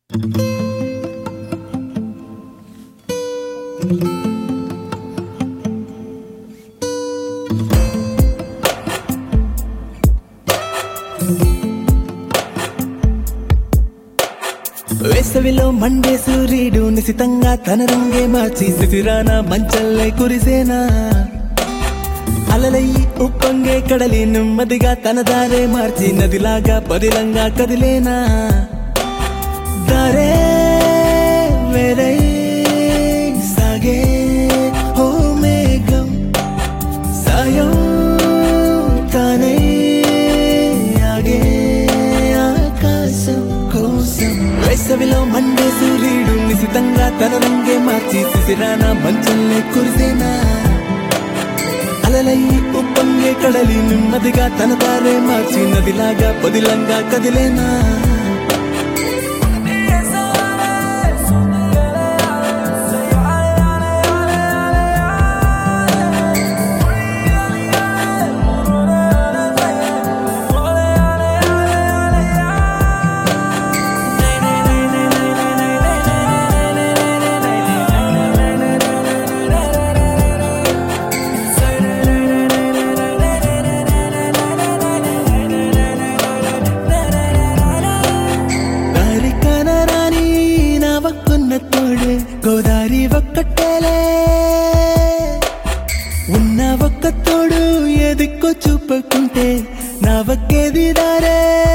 వేసవిలో మండే సూర్యుడు నిశితంగా తన రంగే మార్చి శిశిరాన మంచల్లే కురిసేనా అలలయ్యి ఉప్పొంగే కడలి నెమ్మదిగా తన దారే మార్చి నదిలాగా పదిలంగా కదిలేనా దారే వేరై సాగే ఓ మేఘం సాయం తానే ఆగే ఆకాశం కోసం వేసవిలో మండే సూర్యుడు నిశితంగా తన రంగే మార్చి శిశిరాన మంచల్లే కురిసేనా అలలయ్యి ఉప్పొంగే కడలి నెమ్మదిగా తన దారే మార్చి నదిలాగా పదిలంగా కదిలేనా గోదారి ఒక్కటేలే ఉన్న ఒక్క తోడు ఏ దిక్కు చూపకుంటే నా ఒక్కేది దారే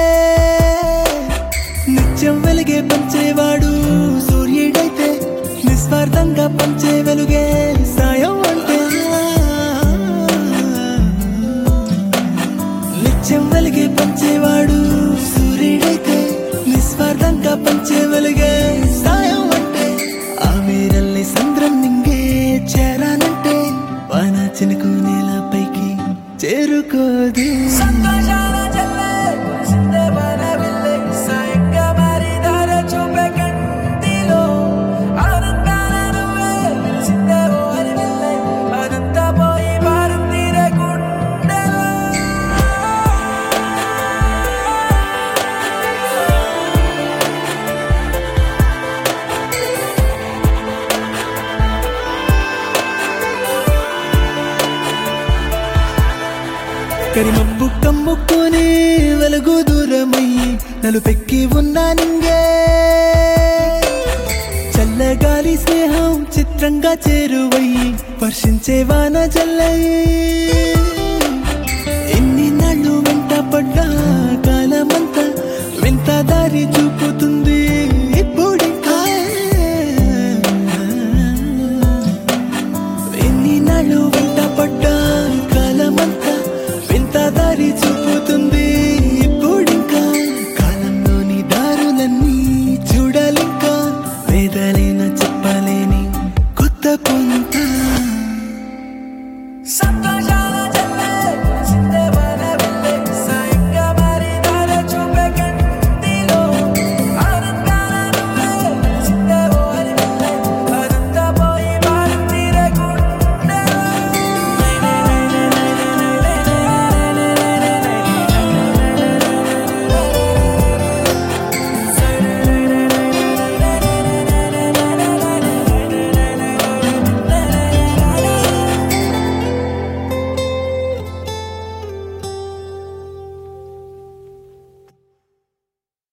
నిత్యం వెలుగే పంచేవాడు సూర్యుడైతే నిస్వార్థంగా పంచే వెలుగే సాయం అంటే నిత్యం వెలుగే పంచేవాడు సూర్యుడైతే నిస్వార్థంగా పంచే వెలుగే సాయం వీరల్ని సంద్రం నింగే చేరానంటే వాన చినుకు నేలపైకి చేరుకోది కరిమబ్బు కమ్ముకొని వెలుగు దూరమయ్యి నలుపెక్కి ఉన్నా నింగే చల్లగాలి స్నేహం చిత్రంగా చేరువయ్యి వర్షించే వాన జల్లయి ఎన్ని నాళ్ళు వెంట పడ్డా కాలమంతా వింత దారి చూపుతుంది